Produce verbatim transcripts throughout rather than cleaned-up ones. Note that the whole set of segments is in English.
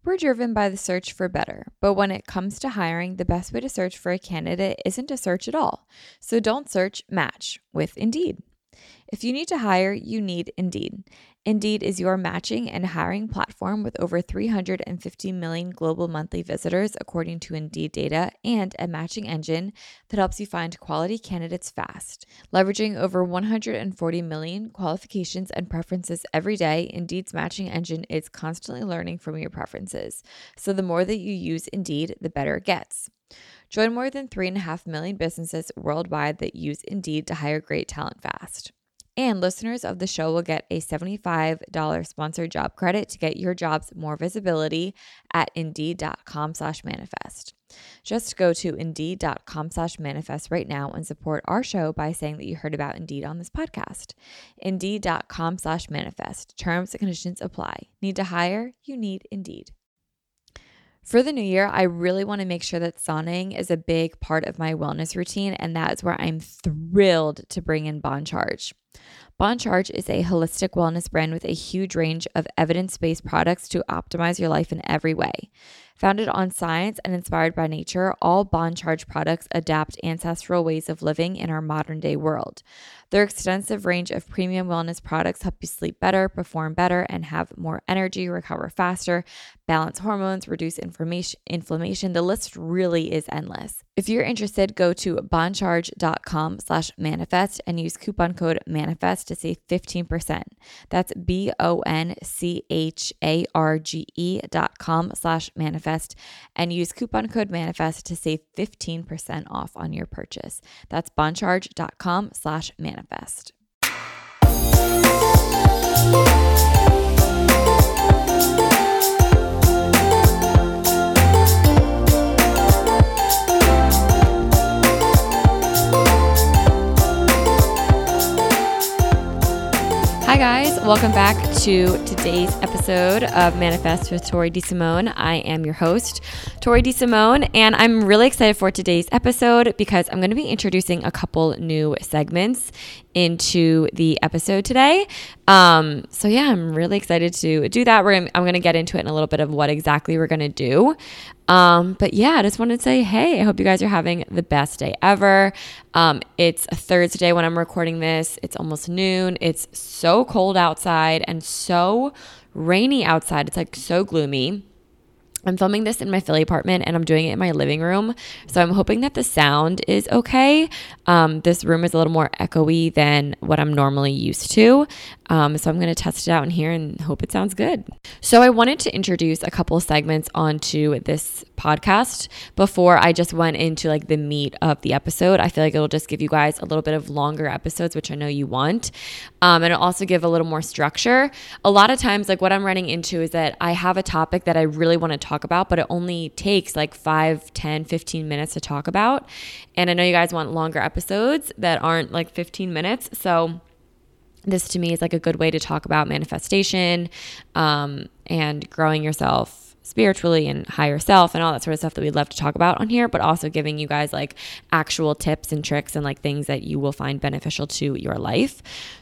We're driven by the search for better, but when it comes to hiring, the best way to search for a candidate isn't to search at all. So don't search, match with Indeed. If you need to hire, you need Indeed. Indeed is your matching and hiring platform with over three hundred fifty million global monthly visitors, according to Indeed data, and a matching engine that helps you find quality candidates fast. Leveraging over one hundred forty million qualifications and preferences every day, Indeed's matching engine is constantly learning from your preferences. So the more that you use Indeed, the better it gets. Join more than three point five million businesses worldwide that use Indeed to hire great talent fast. And listeners of the show will get a seventy-five dollars sponsored job credit to get your jobs more visibility at Indeed.com slash manifest. Just go to Indeed.com slash manifest right now and support our show by saying that you heard about Indeed on this podcast. Indeed.com slash manifest. Terms and conditions apply. Need to hire? You need Indeed. For the new year, I really want to make sure that sauning is a big part of my wellness routine, and that is where I'm thrilled to bring in Bon Charge. Bon Charge is a holistic wellness brand with a huge range of evidence-based products to optimize your life in every way. Founded on science and inspired by nature, all Bon Charge products adapt ancestral ways of living in our modern-day world. Their extensive range of premium wellness products help you sleep better, perform better, and have more energy, recover faster, balance hormones, reduce inflammation. inflammation. The list really is endless. If you're interested, go to boncharge.com slash manifest and use coupon code manifest to save fifteen percent. That's B-O-N-C-H-A-R-G-E dot com slash manifest and use coupon code manifest to save fifteen percent off on your purchase. That's boncharge.com slash manifest. Hi guys, welcome back to today's episode of Manifest with Tori DeSimone. I am your host, Tori DeSimone, and I'm really excited for today's episode because I'm going to be introducing a couple new segments into the episode today. Um, so yeah, I'm really excited to do that. We're gonna, I'm going to get into it in a little bit of what exactly we're going to do. Um, but yeah, I just wanted to say, hey, I hope you guys are having the best day ever. Um, it's a Thursday when I'm recording this. It's almost noon. It's so cold outside and so rainy outside. It's like so gloomy. I'm filming this in my Philly apartment and I'm doing it in my living room. So I'm hoping that the sound is okay. Um, this room is a little more echoey than what I'm normally used to. Um, so I'm going to test it out in here and hope it sounds good. So I wanted to introduce a couple of segments onto this podcast before I just went into like the meat of the episode. I feel like it'll just give you guys a little bit of longer episodes, which I know you want. Um, and it'll also give a little more structure. A lot of times, like what I'm running into is that I have a topic that I really want to talk about, but it only takes like five, ten, fifteen minutes to talk about. And I know you guys want longer episodes that aren't like fifteen minutes. So this to me is like a good way to talk about manifestation um, and growing yourself spiritually and higher self and all that sort of stuff that we love to talk about on here, but also giving you guys like actual tips and tricks and like things that you will find beneficial to your life.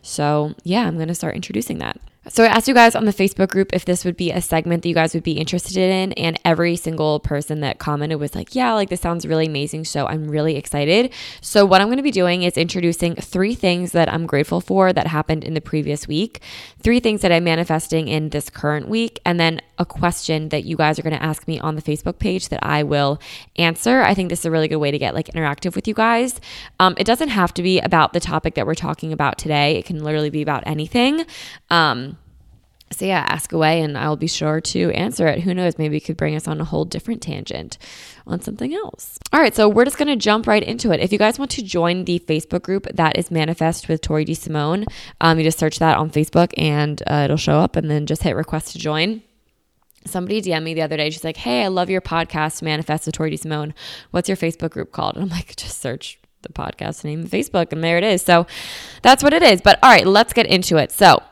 So yeah, I'm going to start introducing that. So I asked you guys on the Facebook group if this would be a segment that you guys would be interested in, and every single person that commented was like, yeah, like this sounds really amazing. So I'm really excited. So what I'm going to be doing is introducing three things that I'm grateful for that happened in the previous week, three things that I'm manifesting in this current week, and then a question that you guys are going to ask me on the Facebook page that I will answer. I think this is a really good way to get like interactive with you guys. Um, it doesn't have to be about the topic that we're talking about today. It can literally be about anything. Um, So yeah, ask away and I'll be sure to answer it. Who knows, maybe it could bring us on a whole different tangent on something else. All right, so we're just going to jump right into it. If you guys want to join the Facebook group, that is Manifest with Tori DeSimone. Um, you just search that on Facebook and uh, it'll show up, and then just hit request to join. Somebody D M'd me the other day. She's like, hey, I love your podcast, Manifest with Tori DeSimone. What's your Facebook group called? And I'm like, just search the podcast name on Facebook and there it is. So that's what it is. But all right, let's get into it. So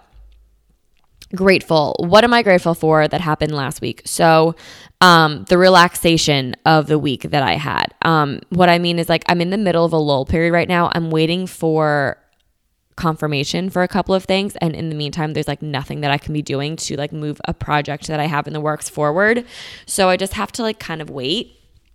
grateful. What am I grateful for that happened last week? So um, the relaxation of the week that I had. Um, what I mean is like I'm in the middle of a lull period right now. I'm waiting for confirmation for a couple of things. And in the meantime, there's like nothing that I can be doing to like move a project that I have in the works forward. So I just have to like kind of wait.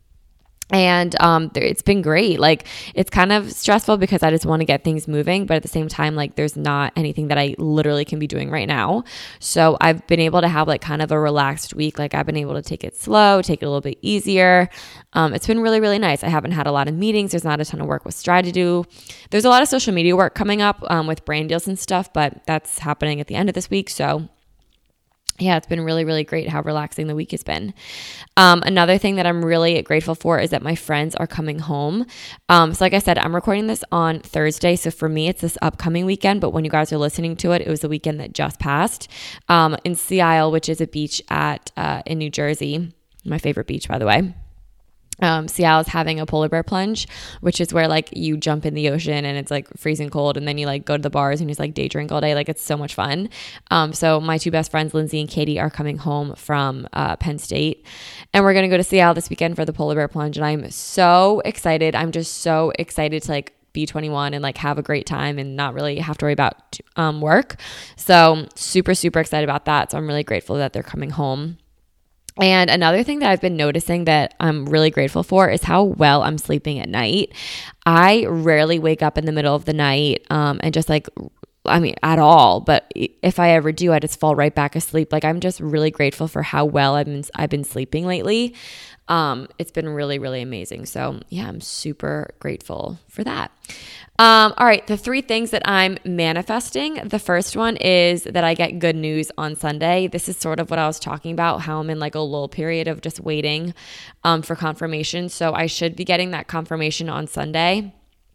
And um, it's been great. Like, it's kind of stressful because I just want to get things moving, but at the same time, like, there's not anything that I literally can be doing right now. So I've been able to have like kind of a relaxed week. Like, I've been able to take it slow, take it a little bit easier. Um, it's been really, really nice. I haven't had a lot of meetings. There's not a ton of work with Stride to do. There's a lot of social media work coming up um, with brand deals and stuff, but that's happening at the end of this week. So yeah, it's been really, really great how relaxing the week has been. Um, another thing that I'm really grateful for is that my friends are coming home. Um, so like I said, I'm recording this on Thursday. So for me, it's this upcoming weekend. But when you guys are listening to it, it was the weekend that just passed um, in Sea Isle, which is a beach at uh, in New Jersey. My favorite beach, by the way. Um, Sea Isle is having a polar bear plunge, which is where like you jump in the ocean and it's like freezing cold, and then you like go to the bars and you just like day drink all day. Like, it's so much fun. Um, so my two best friends, Lindsay and Katie, are coming home from uh, Penn State, and we're gonna go to Sea Isle this weekend for the polar bear plunge, and I'm so excited. I'm just so excited to like be twenty-one and like have a great time and not really have to worry about um, work. So super, super excited about that. So I'm really grateful that they're coming home. And another thing that I've been noticing that I'm really grateful for is how well I'm sleeping at night. I rarely wake up in the middle of the night um, and just like, I mean, at all. But if I ever do, I just fall right back asleep. Like, I'm just really grateful for how well I've been, I've been sleeping lately. Um, it's been really, really amazing. So yeah, I'm super grateful for that. Um, all right. The three things that I'm manifesting. The first one is that I get good news on Sunday. This is sort of what I was talking about, how I'm in like a lull period of just waiting, um, for confirmation. So I should be getting that confirmation on Sunday.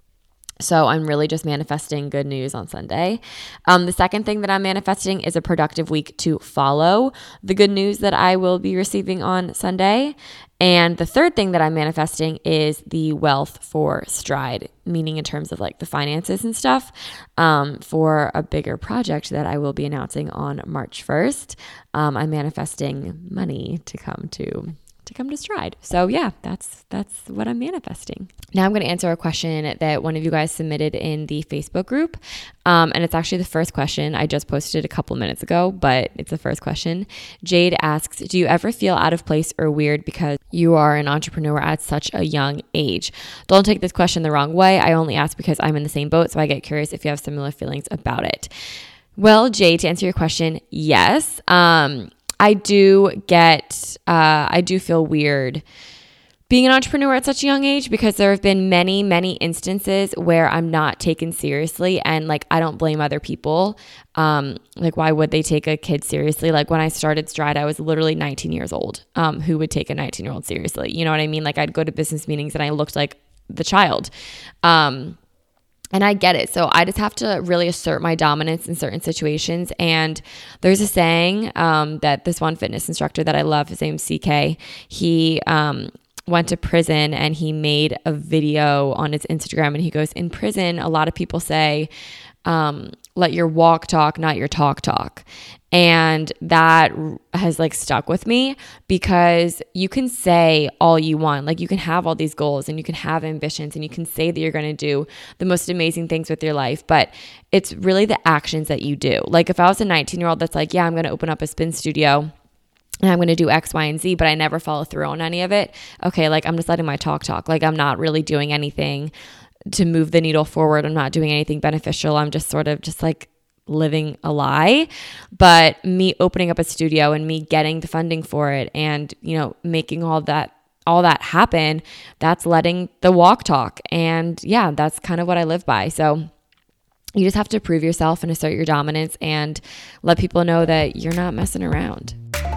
So I'm really just manifesting good news on Sunday. Um, the second thing that I'm manifesting is a productive week to follow the good news that I will be receiving on Sunday. And the third thing that I'm manifesting is the wealth for Stride, meaning in terms of like the finances and stuff, um, for a bigger project that I will be announcing on March first. Um, I'm manifesting money to come to to come to Stride. So yeah, that's that's what I'm manifesting. Now I'm going to answer a question that one of you guys submitted in the Facebook group. Um, and it's actually the first question. I just posted it a couple minutes ago, but it's the first question. Jade asks, do you ever feel out of place or weird because you are an entrepreneur at such a young age? Don't take this question the wrong way. I only ask because I'm in the same boat, so I get curious if you have similar feelings about it. Well, Jade, to answer your question, yes. Um, I do get, uh, I do feel weird being an entrepreneur at such a young age because there have been many, many instances where I'm not taken seriously, and like, I don't blame other people. Um, like, why would they take a kid seriously? Like, when I started Stride, I was literally nineteen years old. Um, who would take a nineteen year old seriously? You know what I mean? Like, I'd go to business meetings and I looked like the child. Um, And I get it. So I just have to really assert my dominance in certain situations. And there's a saying um, that this one fitness instructor that I love, his name's C K, he um, went to prison and he made a video on his Instagram. And he goes, in prison, a lot of people say, um, let your walk talk, not your talk talk. And that has like stuck with me because you can say all you want. Like, you can have all these goals and you can have ambitions and you can say that you're going to do the most amazing things with your life, but it's really the actions that you do. Like, if I was a nineteen year old that's like, yeah, I'm going to open up a spin studio and I'm going to do X, Y, and Z, but I never follow through on any of it. Okay. Like, I'm just letting my talk talk. Like, I'm not really doing anything to move the needle forward. I'm not doing anything beneficial. I'm just sort of just like living a lie. But me opening up a studio and me getting the funding for it and, you know, making all that all that happen, that's letting the walk talk. And yeah, that's kind of what I live by. So you just have to prove yourself and assert your dominance and let people know that you're not messing around.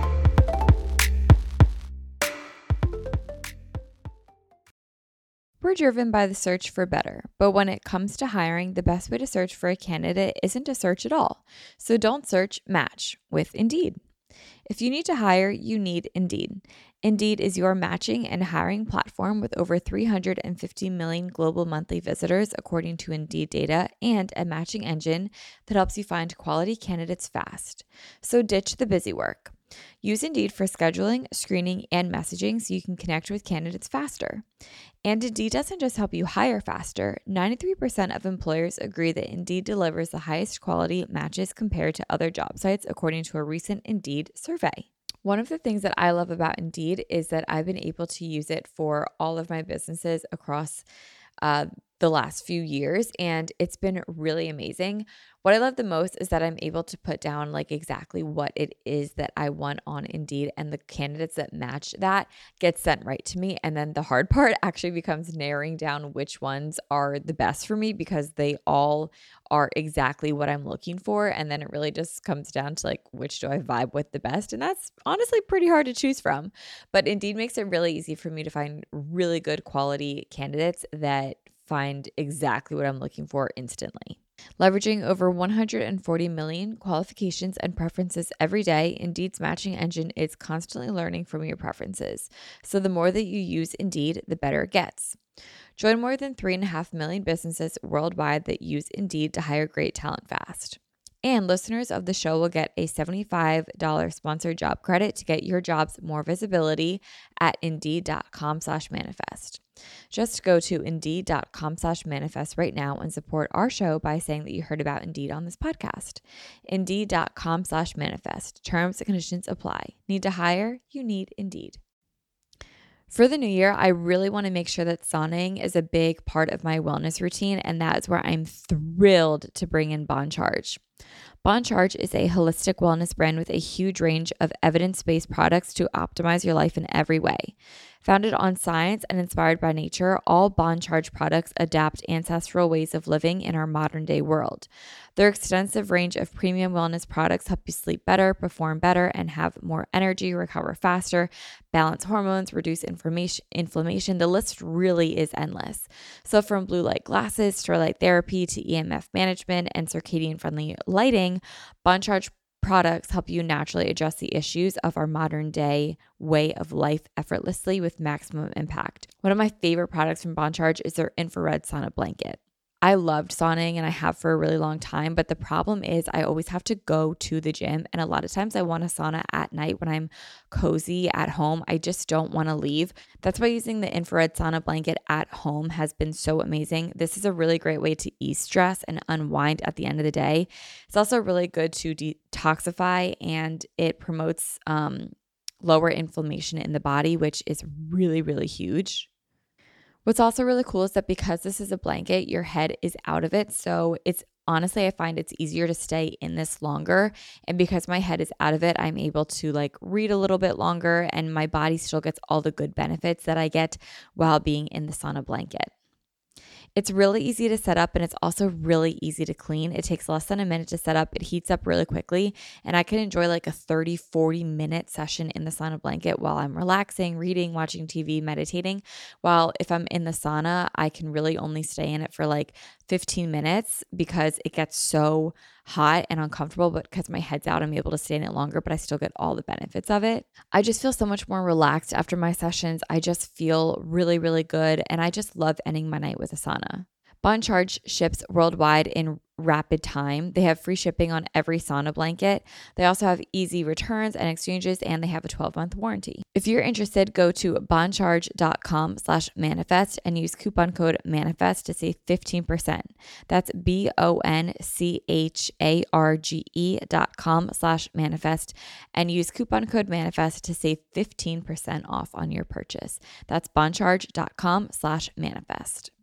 We're driven by the search for better, but when it comes to hiring, the best way to search for a candidate isn't to search at all. So don't search, match with Indeed. If you need to hire, you need Indeed. Indeed is your matching and hiring platform with over three hundred fifty million global monthly visitors, according to Indeed data, and a matching engine that helps you find quality candidates fast. So ditch the busy work. Use Indeed for scheduling, screening, and messaging so you can connect with candidates faster. And Indeed doesn't just help you hire faster. ninety-three percent of employers agree that Indeed delivers the highest quality matches compared to other job sites, according to a recent Indeed survey. One of the things that I love about Indeed is that I've been able to use it for all of my businesses across uh, the last few years, and it's been really amazing. What I love the most is that I'm able to put down like exactly what it is that I want on Indeed, and the candidates that match that get sent right to me. And then the hard part actually becomes narrowing down which ones are the best for me, because they all are exactly what I'm looking for. And then it really just comes down to like, which do I vibe with the best? And that's honestly pretty hard to choose from. But Indeed makes it really easy for me to find really good quality candidates that find exactly what I'm looking for instantly. Leveraging over one hundred forty million qualifications and preferences every day, Indeed's matching engine is constantly learning from your preferences. So the more that you use Indeed, the better it gets. Join more than three and a half million businesses worldwide that use Indeed to hire great talent fast. And listeners of the show will get a seventy-five dollars sponsored job credit to get your jobs more visibility at indeed.com slash manifest. Just go to indeed.com slash manifest right now and support our show by saying that you heard about Indeed on this podcast. Indeed.com slash manifest. Terms and conditions apply. Need to hire? You need Indeed. For the new year, I really want to make sure that sauning is a big part of my wellness routine, and that is where I'm thrilled to bring in Bon Charge. Bon Charge is a holistic wellness brand with a huge range of evidence-based products to optimize your life in every way. Founded on science and inspired by nature, all Bon Charge products adapt ancestral ways of living in our modern-day world. Their extensive range of premium wellness products help you sleep better, perform better, and have more energy, recover faster, balance hormones, reduce inflammation. inflammation. The list really is endless. So from blue light glasses, to light therapy, to E M F management and circadian-friendly lighting, Bon Charge products help you naturally address the issues of our modern day way of life effortlessly with maximum impact. One of my favorite products from Bon Charge is their infrared sauna blanket. I loved sauning and I have for a really long time, but the problem is I always have to go to the gym, and a lot of times I want a sauna at night when I'm cozy at home. I just don't want to leave. That's why using the infrared sauna blanket at home has been so amazing. This is a really great way to ease stress and unwind at the end of the day. It's also really good to detoxify, and it promotes um, lower inflammation in the body, which is really, really huge. What's also really cool is that because this is a blanket, your head is out of it. So it's honestly, I find it's easier to stay in this longer. And because my head is out of it, I'm able to like read a little bit longer, and my body still gets all the good benefits that I get while being in the sauna blanket. It's really easy to set up, and it's also really easy to clean. It takes less than a minute to set up. It heats up really quickly, and I can enjoy like a thirty, forty minute session in the sauna blanket while I'm relaxing, reading, watching T V, meditating. While if I'm in the sauna, I can really only stay in it for like fifteen minutes because it gets so hot and uncomfortable, but because my head's out, I'm able to stay in it longer, but I still get all the benefits of it. I just feel so much more relaxed after my sessions. I just feel really, really good, and I just love ending my night with a sauna. Bon Charge ships worldwide in rapid time. They have free shipping on every sauna blanket. They also have easy returns and exchanges, and they have a twelve month warranty. If you're interested, go to boncharge.com slash manifest and use coupon code manifest to save fifteen percent. That's B-O-N-C-H-A-R-G-E dot com slash manifest and use coupon code manifest to save fifteen percent off on your purchase. That's boncharge.com slash manifest.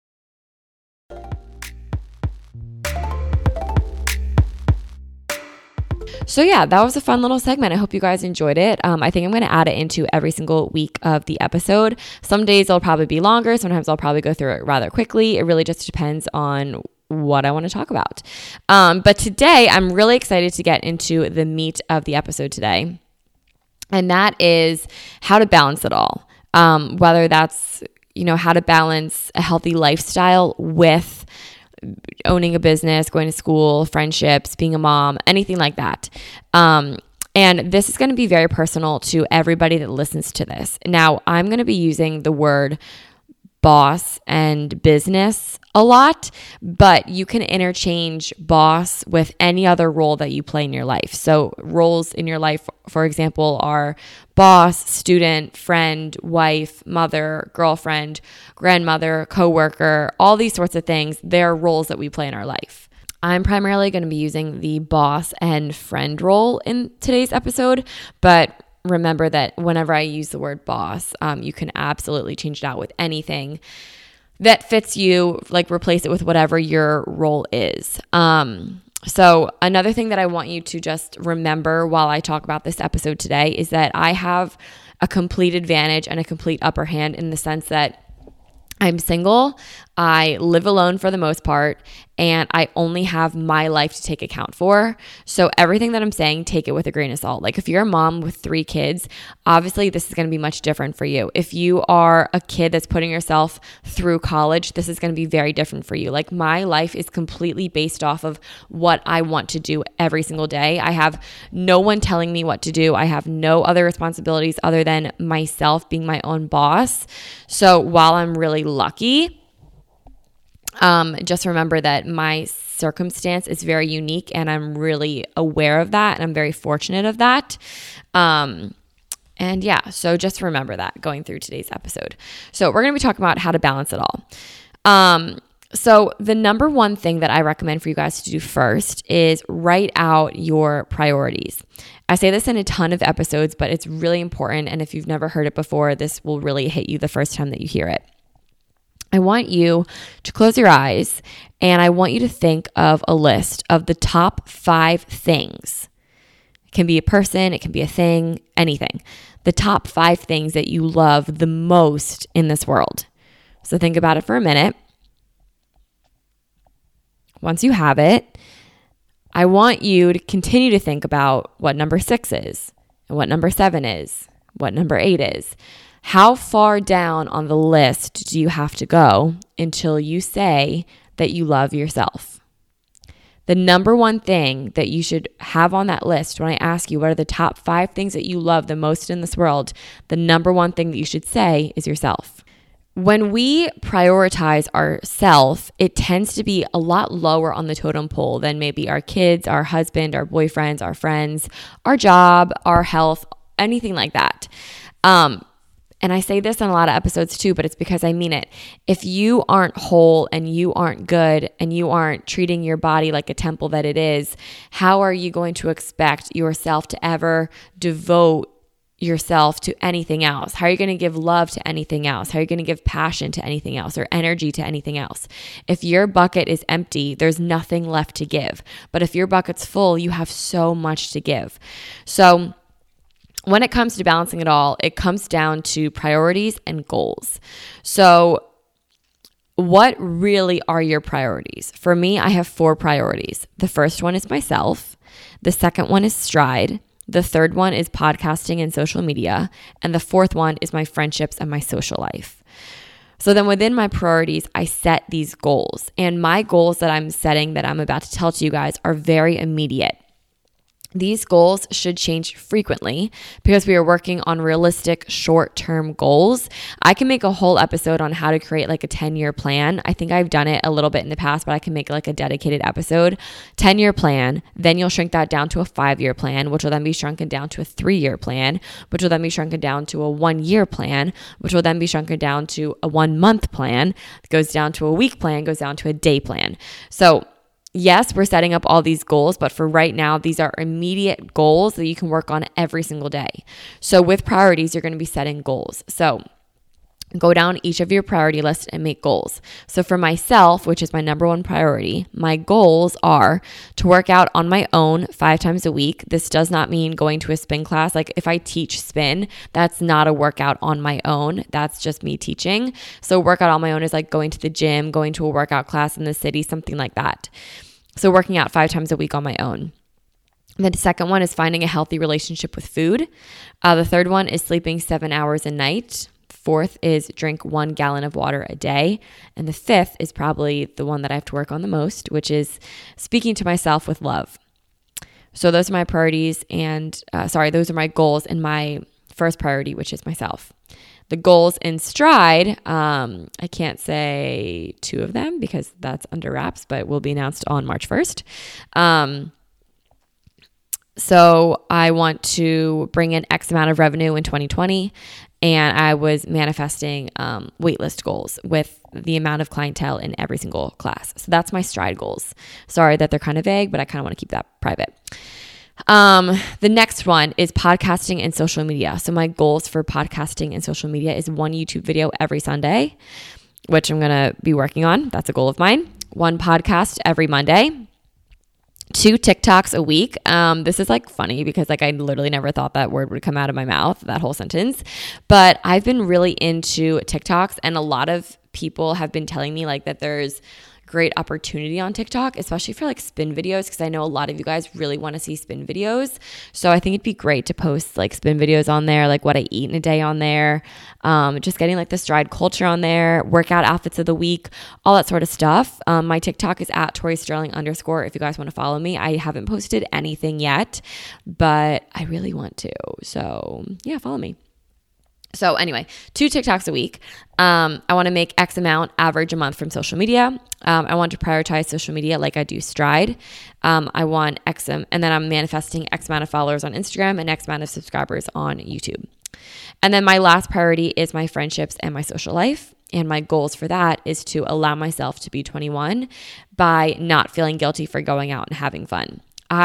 So yeah, that was a fun little segment. I hope you guys enjoyed it. Um, I think I'm going to add it into every single week of the episode. Some days it'll probably be longer. Sometimes I'll probably go through it rather quickly. It really just depends on what I want to talk about. Um, but today I'm really excited to get into the meat of the episode today. And that is how to balance it all. Um, whether that's, you know, how to balance a healthy lifestyle with owning a business, going to school, friendships, being a mom, anything like that. Um, and this is going to be very personal to everybody that listens to this. Now, I'm going to be using the word boss and business a lot, but you can interchange boss with any other role that you play in your life. So roles in your life, for example, are boss, student, friend, wife, mother, girlfriend, grandmother, coworker, all these sorts of things. They're roles that we play in our life. I'm primarily going to be using the boss and friend role in today's episode, but remember that whenever I use the word boss, um, you can absolutely change it out with anything that fits you, like replace it with whatever your role is. Um, so another thing that I want you to just remember while I talk about this episode today is that I have a complete advantage and a complete upper hand in the sense that I'm single, I live alone for the most part, and I only have my life to take account for. So everything that I'm saying, take it with a grain of salt. Like if you're a mom with three kids, obviously this is going to be much different for you. If you are a kid that's putting yourself through college, this is going to be very different for you. Like my life is completely based off of what I want to do every single day. I have no one telling me what to do. I have no other responsibilities other than myself being my own boss. So while I'm really lucky, Um, just remember that my circumstance is very unique and I'm really aware of that and I'm very fortunate of that. Um, and yeah, so just remember that going through today's episode. So we're going to be talking about how to balance it all. Um, so the number one thing that I recommend for you guys to do first is write out your priorities. I say this in a ton of episodes, but it's really important. And if you've never heard it before, this will really hit you the first time that you hear it. I want you to close your eyes and I want you to think of a list of the top five things. It can be a person, it can be a thing, anything. The top five things that you love the most in this world. So think about it for a minute. Once you have it, I want you to continue to think about what number six is, and what number seven is, what number eight is. How far down on the list do you have to go until you say that you love yourself? The number one thing that you should have on that list when I ask you what are the top five things that you love the most in this world, the number one thing that you should say is yourself. When we prioritize ourself, it tends to be a lot lower on the totem pole than maybe our kids, our husband, our boyfriends, our friends, our job, our health, anything like that. Um, And I say this on a lot of episodes too, but it's because I mean it. If you aren't whole and you aren't good and you aren't treating your body like a temple that it is, how are you going to expect yourself to ever devote yourself to anything else? How are you going to give love to anything else? How are you going to give passion to anything else or energy to anything else? If your bucket is empty, there's nothing left to give. But if your bucket's full, you have so much to give. So when it comes to balancing it all, it comes down to priorities and goals. So what really are your priorities? For me, I have four priorities. The first one is myself. The second one is Stride. The third one is podcasting and social media. And the fourth one is my friendships and my social life. So then within my priorities, I set these goals. And my goals that I'm setting that I'm about to tell to you guys are very immediate. These goals should change frequently because we are working on realistic short-term goals. I can make a whole episode on how to create like a ten-year plan. I think I've done it a little bit in the past, but I can make like a dedicated episode. ten-year plan, then you'll shrink that down to a five-year plan, which will then be shrunken down to a three-year plan, which will then be shrunken down to a one-year plan, which will then be shrunken down to a one-month plan, it goes down to a week plan, goes down to a day plan. So yes, we're setting up all these goals, but for right now, these are immediate goals that you can work on every single day. So with priorities, you're going to be setting goals. So go down each of your priority lists and make goals. So for myself, which is my number one priority, my goals are to work out on my own five times a week. This does not mean going to a spin class. Like if I teach spin, that's not a workout on my own. That's just me teaching. So workout on my own is like going to the gym, going to a workout class in the city, something like that. So working out five times a week on my own. And the second one is finding a healthy relationship with food. Uh, the third one is sleeping seven hours a night. Fourth is drink one gallon of water a day. And the fifth is probably the one that I have to work on the most, which is speaking to myself with love. So those are my priorities and, uh, sorry, those are my goals. And my first priority, which is myself. The goals in Stride, um, I can't say two of them because that's under wraps, but will be announced on March first. Um, so I want to bring in X amount of revenue in twenty twenty, and I was manifesting um, waitlist goals with the amount of clientele in every single class. So that's my Stride goals. Sorry that they're kind of vague, but I kind of want to keep that private. Um, the next one is podcasting and social media. So my goals for podcasting and social media is one YouTube video every Sunday, which I'm going to be working on. That's a goal of mine. One podcast every Monday. Two TikToks a week. Um, this is like funny because like I literally never thought that word would come out of my mouth, that whole sentence. But I've been really into TikToks, and a lot of people have been telling me like that there's great opportunity on TikTok, especially for like spin videos, because I know a lot of you guys really want to see spin videos. So I think it'd be great to post like spin videos on there, like what I eat in a day on there, um, just getting like the Stride culture on there, workout outfits of the week, all that sort of stuff. Um, my TikTok is at Tori Sterling underscore if you guys want to follow me. I haven't posted anything yet, but I really want to. So yeah, follow me. So anyway, two TikToks a week. Um, I want to make X amount average a month from social media. Um, I want to prioritize social media like I do Stride. Um, I want X, and then I'm manifesting X amount of followers on Instagram and X amount of subscribers on YouTube. And then my last priority is my friendships and my social life. And my goals for that is to allow myself to be twenty-one by not feeling guilty for going out and having fun.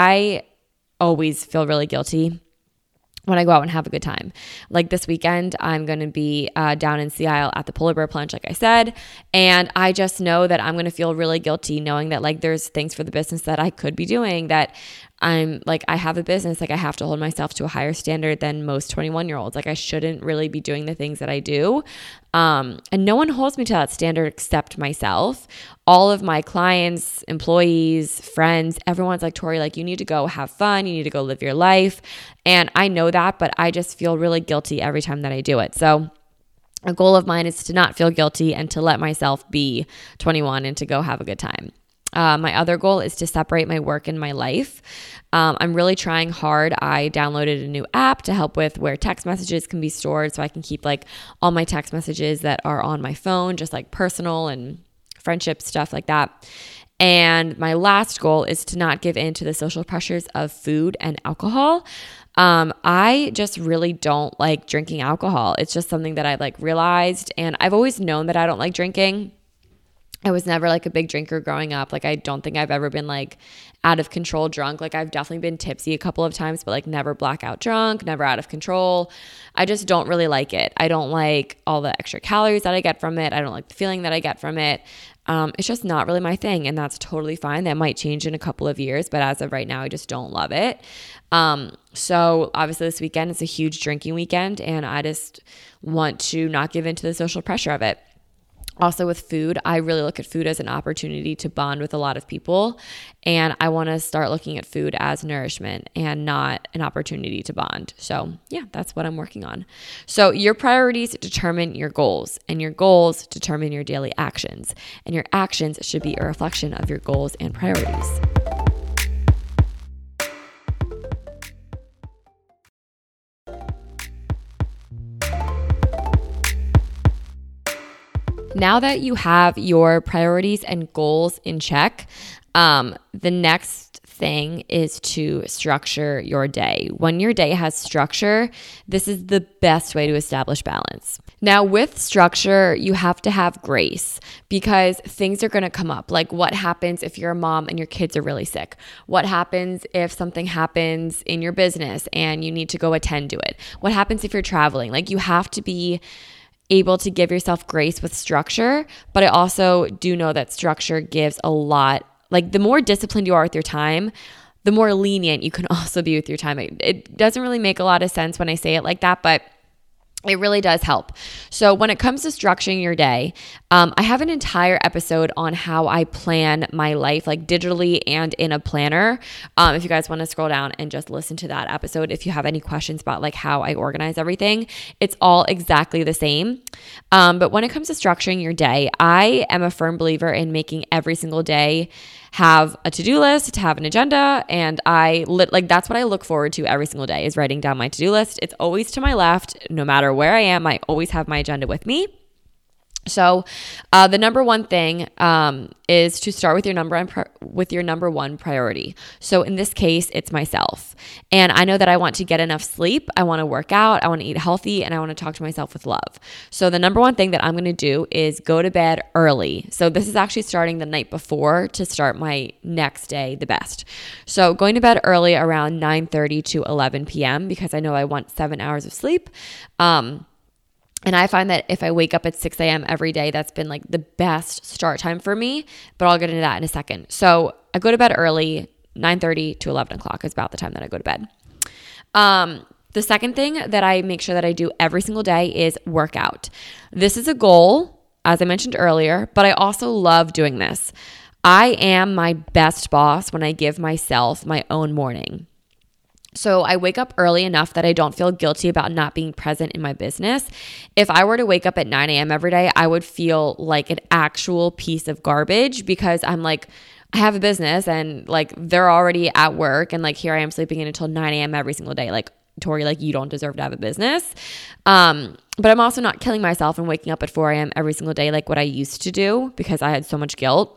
I always feel really guilty when I go out and have a good time. Like this weekend, I'm going to be uh, down in Sea Isle at the Polar Bear Plunge, like I said. And I just know that I'm going to feel really guilty knowing that like there's things for the business that I could be doing, that I'm like, I have a business, like I have to hold myself to a higher standard than most twenty-one year olds. Like I shouldn't really be doing the things that I do. Um, and no one holds me to that standard except myself. All of my clients, employees, friends, everyone's like, Tori, like you need to go have fun. You need to go live your life. And I know that, but I just feel really guilty every time that I do it. So a goal of mine is to not feel guilty and to let myself be twenty-one and to go have a good time. Uh, my other goal is to separate my work and my life. Um, I'm really trying hard. I downloaded a new app to help with where text messages can be stored, so I can keep like all my text messages that are on my phone, just like personal and friendship stuff like that. And my last goal is to not give in to the social pressures of food and alcohol. Um, I just really don't like drinking alcohol. It's just something that I've like realized, and I've always known that I don't like drinking. I was never like a big drinker growing up. Like I don't think I've ever been like out of control drunk. Like I've definitely been tipsy a couple of times, but like never blackout drunk, never out of control. I just don't really like it. I don't like all the extra calories that I get from it. I don't like the feeling that I get from it. Um, it's just not really my thing, and that's totally fine. That might change in a couple of years, but as of right now, I just don't love it. Um, so obviously this weekend is a huge drinking weekend, and I just want to not give in to the social pressure of it. Also with food, I really look at food as an opportunity to bond with a lot of people, and I want to start looking at food as nourishment and not an opportunity to bond. So yeah, that's what I'm working on. So your priorities determine your goals, and your goals determine your daily actions, and your actions should be a reflection of your goals and priorities. Now that you have your priorities and goals in check, um, the next thing is to structure your day. When your day has structure, this is the best way to establish balance. Now, with structure, you have to have grace because things are going to come up. Like what happens if you're a mom and your kids are really sick? What happens if something happens in your business and you need to go attend to it? What happens if you're traveling? Like you have to be able to give yourself grace with structure, but I also do know that structure gives a lot. Like the more disciplined you are with your time, the more lenient you can also be with your time. It, it doesn't really make a lot of sense when I say it like that, but it really does help. So when it comes to structuring your day, um, I have an entire episode on how I plan my life, like digitally and in a planner. Um, if you guys want to scroll down and just listen to that episode, if you have any questions about like how I organize everything, it's all exactly the same. Um, but when it comes to structuring your day, I am a firm believer in making every single day have a to-do list, to have an agenda, and I lit like that's what I look forward to every single day is writing down my to-do list. It's always to my left, no matter where I am. I always have my agenda with me. So, uh, the number one thing um, is to start with your number one with your number one priority. So in this case, it's myself, and I know that I want to get enough sleep. I want to work out. I want to eat healthy, and I want to talk to myself with love. So the number one thing that I'm going to do is go to bed early. So this is actually starting the night before to start my next day the best. So going to bed early around nine thirty to eleven p.m. because I know I want seven hours of sleep. Um, And I find that if I wake up at six a.m. every day, that's been like the best start time for me, but I'll get into that in a second. So I go to bed early, nine thirty to eleven o'clock is about the time that I go to bed. Um, the second thing that I make sure that I do every single day is workout. This is a goal, as I mentioned earlier, but I also love doing this. I am my best boss when I give myself my own morning. So I wake up early enough that I don't feel guilty about not being present in my business. If I were to wake up at nine a.m. every day, I would feel like an actual piece of garbage because I'm like, I have a business and like they're already at work and like here I am sleeping in until nine a.m. every single day. Like, Tori, like you don't deserve to have a business. Um, but I'm also not killing myself and waking up at four a.m. every single day like what I used to do because I had so much guilt.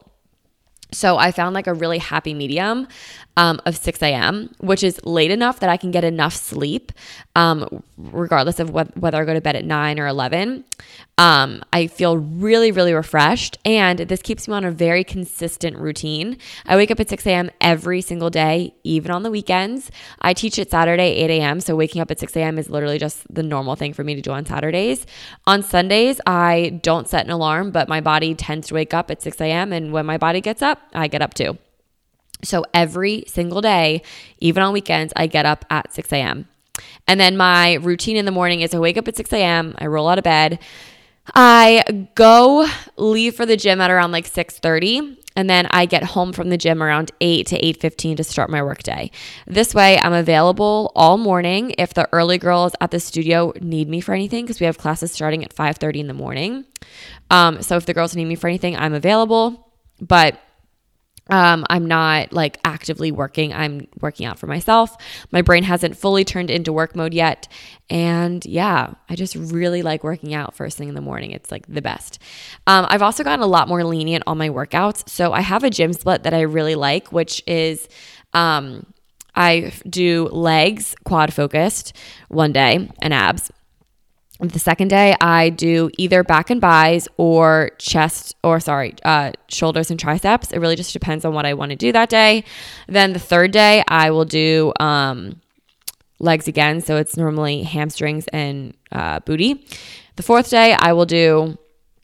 So I found like a really happy medium um, of six a.m., which is late enough that I can get enough sleep, um, regardless of wh- whether I go to bed at nine or eleven. Um, I feel really, really refreshed, and this keeps me on a very consistent routine. I wake up at six a.m. every single day, even on the weekends. I teach at Saturday, eight a.m., so waking up at six a.m. is literally just the normal thing for me to do on Saturdays. On Sundays, I don't set an alarm, but my body tends to wake up at six a.m., and when my body gets up, I get up too. So every single day, even on weekends, I get up at six a.m. And then my routine in the morning is I wake up at six a.m., I roll out of bed, I go leave for the gym at around like six thirty, and then I get home from the gym around eight to eight fifteen to start my workday. This way, I'm available all morning if the early girls at the studio need me for anything because we have classes starting at five thirty in the morning. Um, so if the girls need me for anything, I'm available, but Um, I'm not like actively working. I'm working out for myself. My brain hasn't fully turned into work mode yet. And yeah, I just really like working out first thing in the morning. It's like the best. Um, I've also gotten a lot more lenient on my workouts. So I have a gym split that I really like, which is um, I do legs, quad focused one day, and abs. The second day, I do either back and bis or chest or sorry, uh, shoulders and triceps. It really just depends on what I want to do that day. Then the third day, I will do um, legs again. So it's normally hamstrings and uh, booty. The fourth day, I will do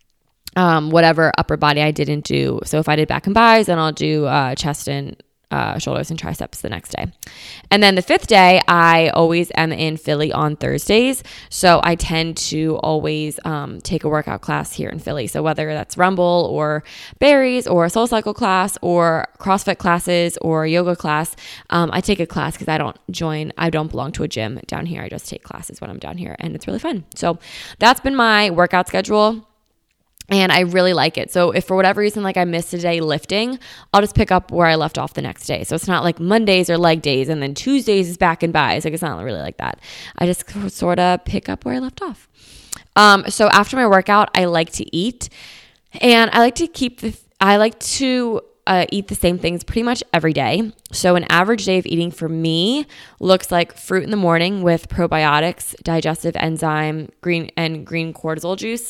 um, whatever upper body I didn't do. So if I did back and bis, then I'll do uh, chest and Uh, shoulders and triceps the next day. And then the fifth day, I always am in Philly on Thursdays. So I tend to always um, take a workout class here in Philly. So whether that's Rumble or Barry's or a SoulCycle class or CrossFit classes or a yoga class, um, I take a class because I don't join, I don't belong to a gym down here. I just take classes when I'm down here and it's really fun. So that's been my workout schedule. And I really like it. So if for whatever reason, like I missed a day lifting, I'll just pick up where I left off the next day. So it's not like Mondays are leg days and then Tuesdays is back and bis. Like it's not really like that. I just sort of pick up where I left off. Um, so after my workout, I like to eat, and I like to keep the, I like to uh, eat the same things pretty much every day. So an average day of eating for me looks like fruit in the morning with probiotics, digestive enzyme, green and green cortisol juice.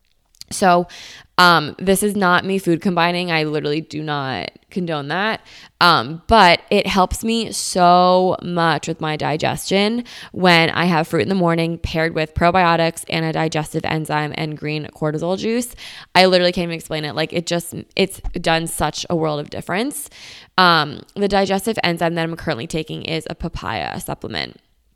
So um, this is not me food combining. I literally do not condone that. Um, but it helps me so much with my digestion when I have fruit in the morning paired with probiotics and a digestive enzyme and green cortisol juice. I literally can't even explain it. Like it just, it's done such a world of difference. Um, the digestive enzyme that I'm currently taking is a papaya supplement.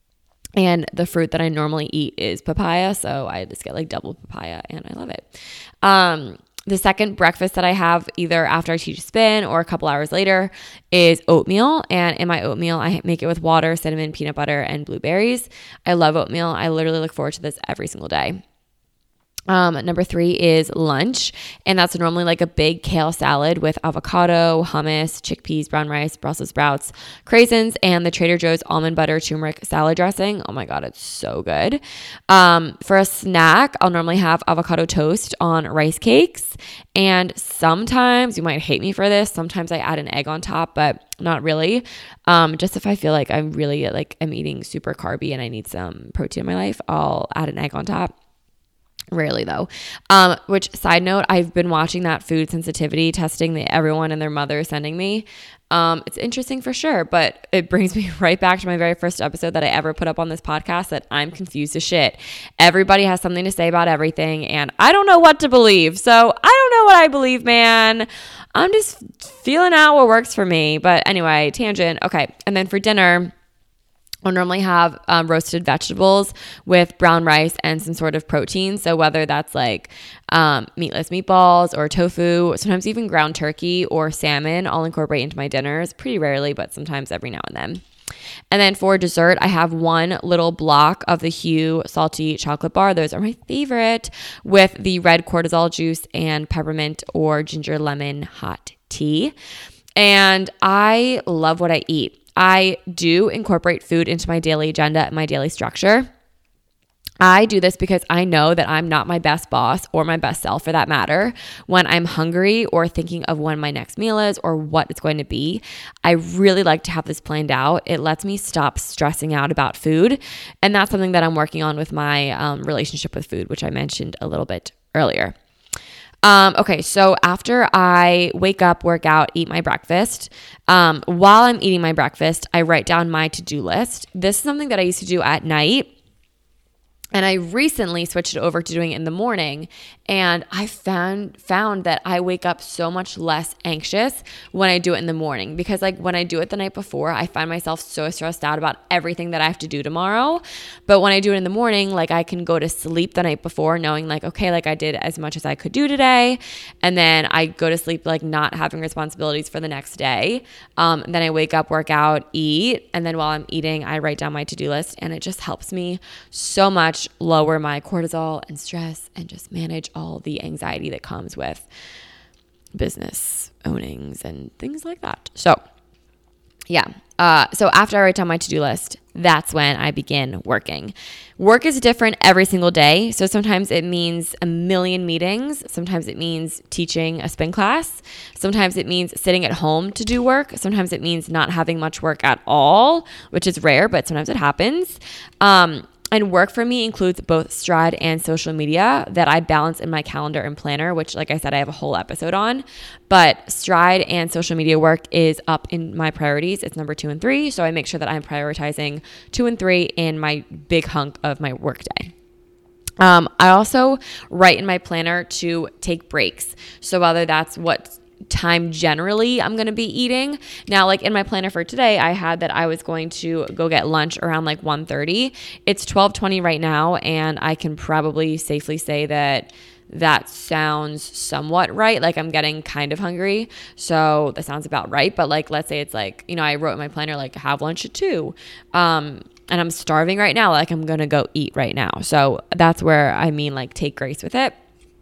And the fruit that I normally eat is papaya, so I just get like double papaya, and I love it. Um, the second breakfast that I have either after I teach spin or a couple hours later is oatmeal. And in my oatmeal, I make it with water, cinnamon, peanut butter, and blueberries. I love oatmeal. I literally look forward to this every single day. Um, number three is lunch, and that's normally like a big kale salad with avocado, hummus, chickpeas, brown rice, Brussels sprouts, craisins, and the Trader Joe's almond butter turmeric salad dressing. Oh my God, it's so good. Um, for a snack, I'll normally have avocado toast on rice cakes, and sometimes, you might hate me for this, sometimes I add an egg on top, but not really. Um, just if I feel like I'm really like I'm eating super carby and I need some protein in my life, I'll add an egg on top. Rarely though. Um, which side note, I've been watching that food sensitivity testing that everyone and their mother is sending me. Um, it's interesting for sure, but it brings me right back to my very first episode that I ever put up on this podcast, that I'm confused as shit. Everybody has something to say about everything, and I don't know what to believe. So I don't know what I believe, man. I'm just feeling out what works for me. But anyway, tangent. Okay. And then for dinner, I'll normally have um, roasted vegetables with brown rice and some sort of protein. So whether that's like um, meatless meatballs or tofu, sometimes even ground turkey or salmon, I'll incorporate into my dinners. Pretty rarely, but sometimes every now and then. And then for dessert, I have one little block of the Hu salty chocolate bar. Those are my favorite, with the red cortisol juice and peppermint or ginger lemon hot tea. And I love what I eat. I do incorporate food into my daily agenda and my daily structure. I do this because I know that I'm not my best boss, or my best self for that matter, when I'm hungry or thinking of when my next meal is or what it's going to be. I really like to have this planned out. It lets me stop stressing out about food. And that's something that I'm working on with my um, relationship with food, which I mentioned a little bit earlier. Um, okay, so after I wake up, work out, eat my breakfast, um, while I'm eating my breakfast, I write down my to-do list. This is something that I used to do at night, and I recently switched it over to doing it in the morning, and I found found that I wake up so much less anxious when I do it in the morning, because like when I do it the night before, I find myself so stressed out about everything that I have to do tomorrow. But when I do it in the morning, like I can go to sleep the night before knowing like, okay, like I did as much as I could do today, and then I go to sleep like not having responsibilities for the next day. Um, then I wake up, work out, eat, and then while I'm eating, I write down my to-do list, and it just helps me so much lower my cortisol and stress and just manage all the anxiety that comes with business ownings and things like that. So yeah. Uh, so after I write down my to-do list, that's when I begin working. Work is different every single day. So sometimes it means a million meetings. Sometimes it means teaching a spin class. Sometimes it means sitting at home to do work. Sometimes it means not having much work at all, which is rare, but sometimes it happens. Um, And work for me includes both Stride and social media that I balance in my calendar and planner, which, like I said, I have a whole episode on. But Stride and social media work is up in my priorities. It's number two and three. So I make sure that I'm prioritizing two and three in my big hunk of my work day. Um, I also write in my planner to take breaks. So whether that's what time generally I'm going to be eating. Now, like in my planner for today, I had that I was going to go get lunch around like one thirty. It's twelve twenty right now, and I can probably safely say that that sounds somewhat right. Like I'm getting kind of hungry. So that sounds about right. But like, let's say it's like, you know, I wrote in my planner, like have lunch at two. Um, and I'm starving right now. Like I'm going to go eat right now. So that's where I mean, like take grace with it.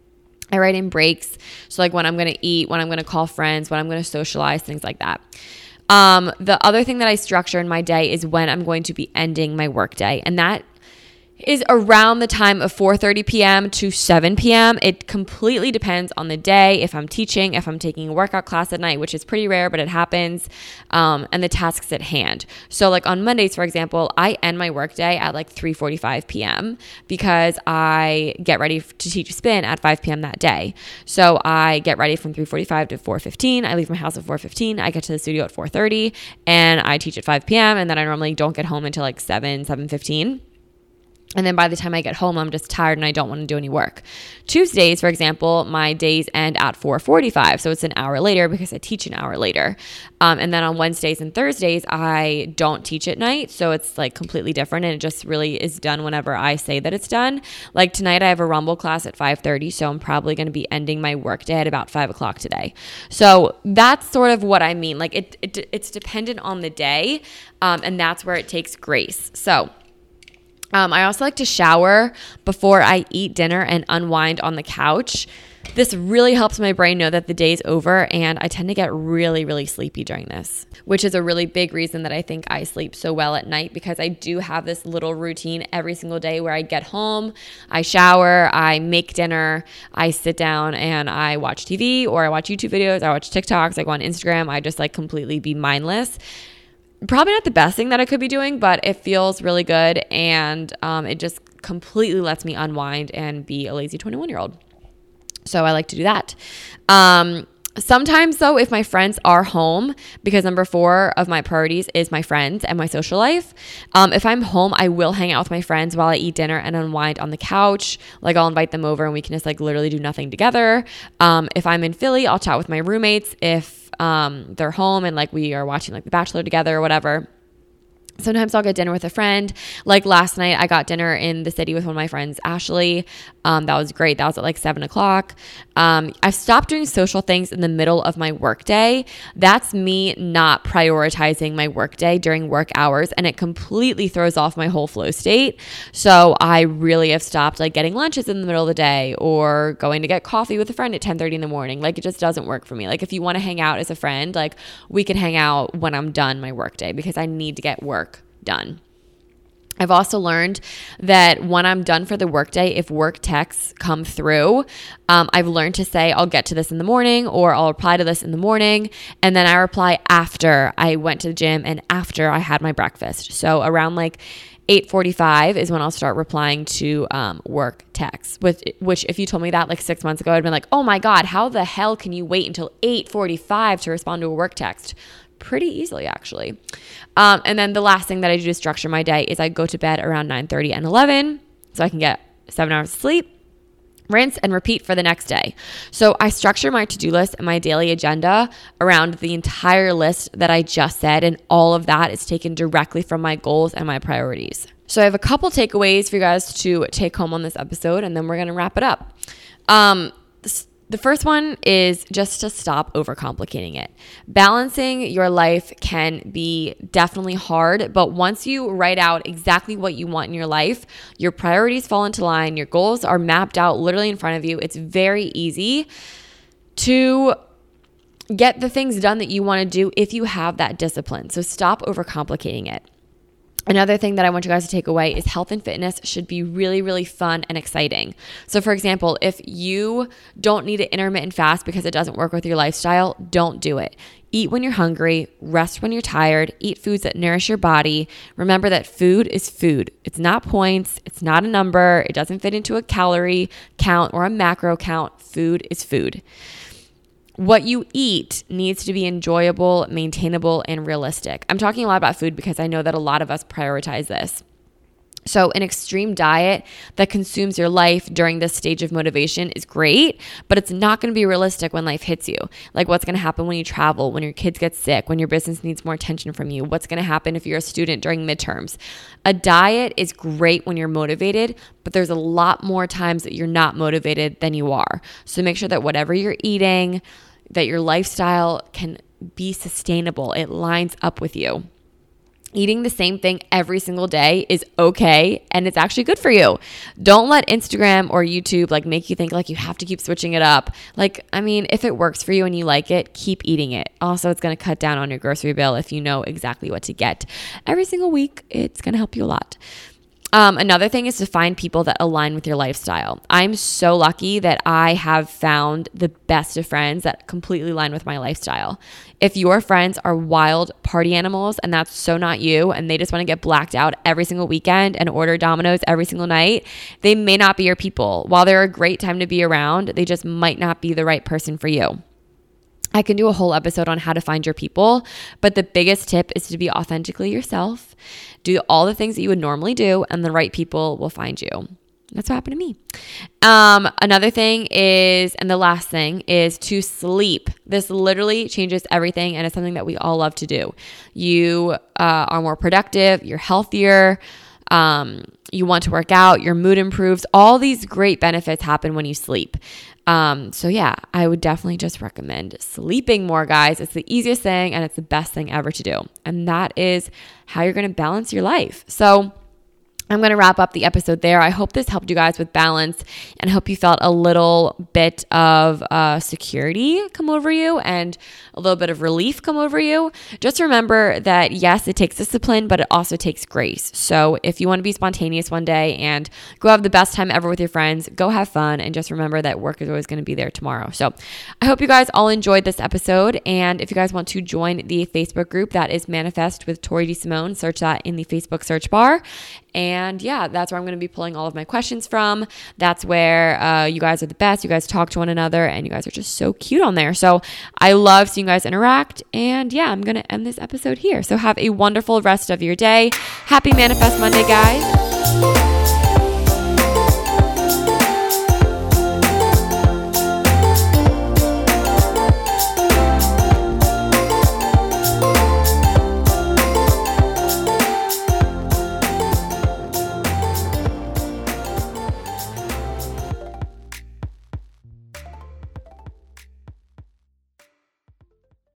I write in breaks. So like when I'm going to eat, when I'm going to call friends, when I'm going to socialize, things like that. Um, the other thing that I structure in my day is when I'm going to be ending my work day. And that is around the time of four thirty p.m. to seven p.m. It completely depends on the day, if I'm teaching, if I'm taking a workout class at night, which is pretty rare, but it happens, um, and the tasks at hand. So like on Mondays, for example, I end my workday at like three forty-five p.m. because I get ready to teach spin at five p.m. that day. So I get ready from three forty-five to four fifteen. I leave my house at four fifteen. I get to the studio at four thirty, and I teach at five p.m. And then I normally don't get home until like seven, seven fifteen. And then by the time I get home, I'm just tired and I don't want to do any work. Tuesdays, for example, my days end at four forty-five. So it's an hour later because I teach an hour later. Um, and then on Wednesdays and Thursdays, I don't teach at night. So it's like completely different. And it just really is done whenever I say that it's done. Like tonight, I have a Rumble class at five thirty. So I'm probably going to be ending my work day at about five o'clock today. So that's sort of what I mean. Like it, it it's dependent on the day. Um, and that's where it takes grace. So Um, I also like to shower before I eat dinner and unwind on the couch. This really helps my brain know that the day's over, and I tend to get really, really sleepy during this, which is a really big reason that I think I sleep so well at night, because I do have this little routine every single day where I get home, I shower, I make dinner, I sit down and I watch T V, or I watch YouTube videos, I watch TikToks, I go on Instagram, I just like completely be mindless. Probably not the best thing that I could be doing, but it feels really good, and um, it just completely lets me unwind and be a lazy twenty-one-year-old. So I like to do that. Um, sometimes, though, if my friends are home, because number four of my priorities is my friends and my social life, um, if I'm home, I will hang out with my friends while I eat dinner and unwind on the couch. Like, I'll invite them over and we can just like literally do nothing together. Um, if I'm in Philly, I'll chat with my roommates. If um, they're home and like we are watching like The Bachelor together or whatever. Sometimes I'll get dinner with a friend. Like last night, I got dinner in the city with one of my friends, Ashley. Um, that was great. That was at like seven o'clock. Um, I've stopped doing social things in the middle of my workday. That's me not prioritizing my workday during work hours, and it completely throws off my whole flow state. So I really have stopped like getting lunches in the middle of the day or going to get coffee with a friend at ten thirty in the morning. Like, it just doesn't work for me. Like, if you want to hang out as a friend, like we can hang out when I'm done my workday, because I need to get work done. I've also learned that when I'm done for the workday, if work texts come through, um, I've learned to say, I'll get to this in the morning, or I'll reply to this in the morning. And then I reply after I went to the gym and after I had my breakfast. So around like eight forty-five is when I'll start replying to um, work texts, which, which if you told me that like six months ago, I'd been like, oh my God, how the hell can you wait until eight forty-five to respond to a work text? Pretty easily, actually. Um, and then the last thing that I do to structure my day is I go to bed around nine thirty and eleven so I can get seven hours of sleep, rinse and repeat for the next day. So I structure my to-do list and my daily agenda around the entire list that I just said, and all of that is taken directly from my goals and my priorities. So I have a couple takeaways for you guys to take home on this episode, and then we're going to wrap it up. Um, The first one is just to stop overcomplicating it. Balancing your life can be definitely hard, but once you write out exactly what you want in your life, your priorities fall into line, your goals are mapped out literally in front of you, it's very easy to get the things done that you want to do if you have that discipline. So stop overcomplicating it. Another thing that I want you guys to take away is health and fitness should be really, really fun and exciting. So for example, if you don't need an intermittent fast because it doesn't work with your lifestyle, don't do it. Eat when you're hungry, rest when you're tired, eat foods that nourish your body. Remember that food is food. It's not points. It's not a number. It doesn't fit into a calorie count or a macro count. Food is food. What you eat needs to be enjoyable, maintainable, and realistic. I'm talking a lot about food because I know that a lot of us prioritize this. So an extreme diet that consumes your life during this stage of motivation is great, but it's not going to be realistic when life hits you. Like, what's going to happen when you travel, when your kids get sick, when your business needs more attention from you? What's going to happen if you're a student during midterms? A diet is great when you're motivated, but there's a lot more times that you're not motivated than you are. So make sure that whatever you're eating, that your lifestyle can be sustainable. It lines up with you. Eating the same thing every single day is okay, and it's actually good for you. Don't let Instagram or YouTube like make you think like you have to keep switching it up. Like, I mean, if it works for you and you like it, keep eating it. Also, it's going to cut down on your grocery bill if you know exactly what to get every single week. It's going to help you a lot. Um, another thing is to find people that align with your lifestyle. I'm so lucky that I have found the best of friends that completely align with my lifestyle. If your friends are wild party animals and that's so not you, and they just want to get blacked out every single weekend and order Domino's every single night, they may not be your people. While they're a great time to be around, they just might not be the right person for you. I can do a whole episode on how to find your people, but the biggest tip is to be authentically yourself. Do all the things that you would normally do, and the right people will find you. That's what happened to me. Um, another thing is, and the last thing is to sleep. This literally changes everything, and it's something that we all love to do. You uh, are more productive, you're healthier, um, you want to work out, your mood improves. All these great benefits happen when you sleep. Um, so yeah, I would definitely just recommend sleeping more, guys. It's the easiest thing and it's the best thing ever to do. And that is how you're going to balance your life. So I'm going to wrap up the episode there. I hope this helped you guys with balance, and I hope you felt a little bit of uh, security come over you and a little bit of relief come over you. Just remember that, yes, it takes discipline, but it also takes grace. So if you want to be spontaneous one day and go have the best time ever with your friends, go have fun, and just remember that work is always going to be there tomorrow. So I hope you guys all enjoyed this episode, and if you guys want to join the Facebook group, that is Manifest with Tori DeSimone. Search that in the Facebook search bar. And yeah, that's where I'm going to be pulling all of my questions from. That's where uh, you guys are the best. You guys talk to one another, and you guys are just so cute on there. So I love seeing you guys interact. And yeah, I'm going to end this episode here. So have a wonderful rest of your day. Happy Manifest Monday, guys.